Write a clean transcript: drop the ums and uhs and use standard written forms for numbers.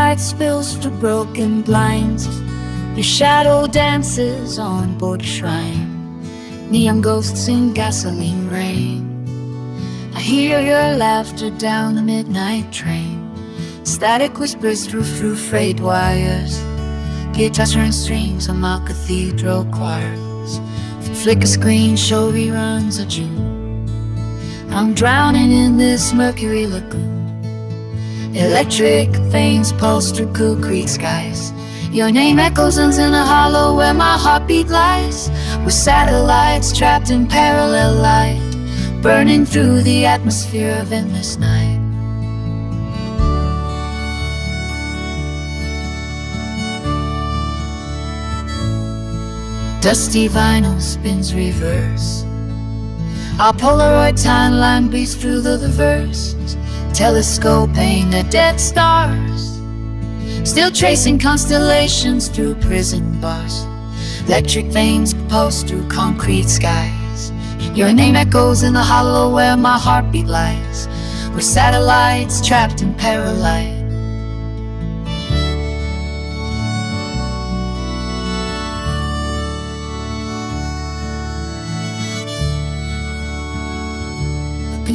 light spills through broken blinds. Your shadow dances on board a shrine. Neon ghosts in gasoline rain. I hear your laughter down the midnight train. Static whispers through frayed wires. Guitars turn strings on my cathedral choirs. Flicker screens show reruns of June. I'm drowning in this mercury lagoon. Electric veins pulse through concrete skies. Your name echoes in a hollow where my heartbeat lies. With satellites trapped in parallel light, burning through the atmosphere of endless night. Dusty vinyl spins reverse. Our Polaroid timeline beats through the verse. Telescope aimed at dead stars, still tracing constellations through prison bars. Electric veins pulse through concrete skies. Your name echoes in the hollow where my heartbeat lies. We're satellites trapped in paralyze.